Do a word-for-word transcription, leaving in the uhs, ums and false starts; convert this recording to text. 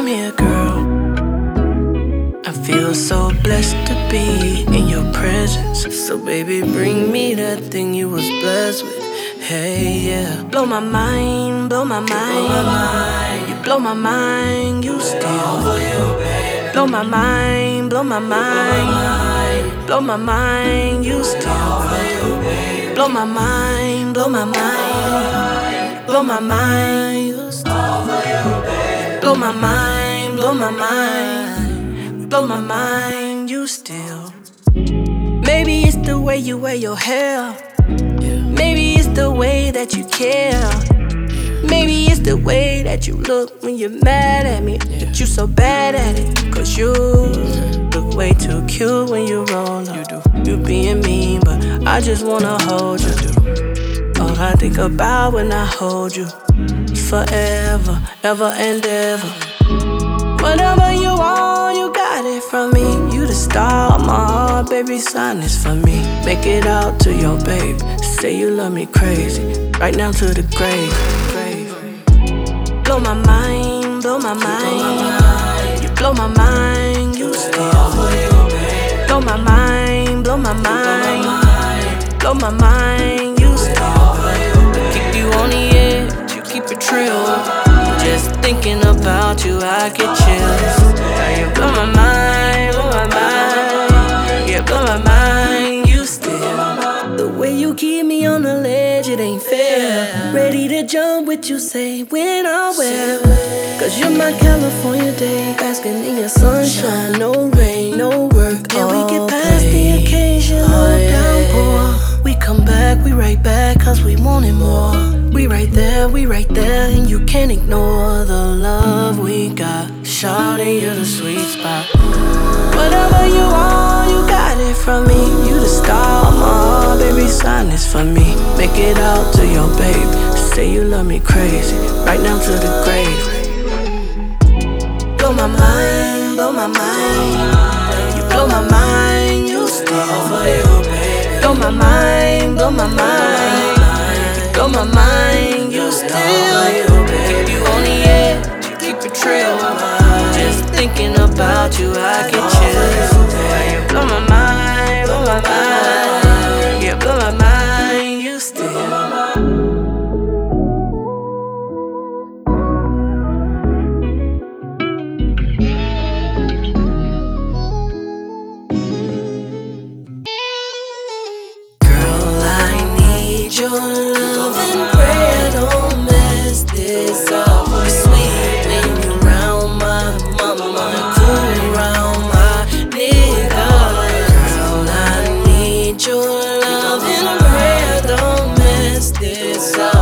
me a girl. I feel so blessed to be in your presence. So baby, bring me that thing you was blessed with. Hey, yeah. Blow my mind, blow my mind. You blow my mind, you still. Blow my mind, blow my mind. Blow my mind, you still. Blow my mind, blow my mind. Blow my mind, you still. Blow my mind, blow my mind. Blow my mind, you still. Maybe it's the way you wear your hair. Maybe it's the way that you care. Maybe it's the way that you look when you're mad at me. But you so bad at it. Cause you look way too cute when you roll up. You do. You being mean, but I just wanna hold you. All I think about when I hold you is forever, ever and ever. Whatever you want, you got it from me. You the star of my heart, baby, sign this for me. Make it out to your babe. Say you love me crazy, right now to the grave. Blow my mind, blow my mind. You blow my mind, you still. Blow my mind, blow my mind. Blow my mind, you still. Keep you on the edge, you keep it trill. Just thinking about you, I get chills. Now you blow my mind, blow my mind. Yeah, blow my mind, you still. The way you keep me on the ledge, it ain't fair. Ready to jump with you, say when I wear. Cause you're my California day, basking in your sunshine. No rain, no work, and we get past the occasional downpour. We come back, we right back, cause we wanted more. We right there, we right there, and you can't ignore the love we got. Shawty, you're the sweet spot. Whatever you want, you got it from me. You the star of my heart, baby, sign this for me. Make it out to your babe. Say you love me crazy, right now to the grave. Blow my mind, blow my mind. You blow my mind, you still. Blow my mind, blow my mind. Blow my mind, you still. Keep you on the edge, you keep it trill. Just thinking about you, I get chills. You blow my mind, blow my mind. Yeah, blow my mind, you still. Your love and prayer don't mess this up. You're sweet when you're around my mama and cool around my nigga. Girl, I need your love and prayer don't mess this up.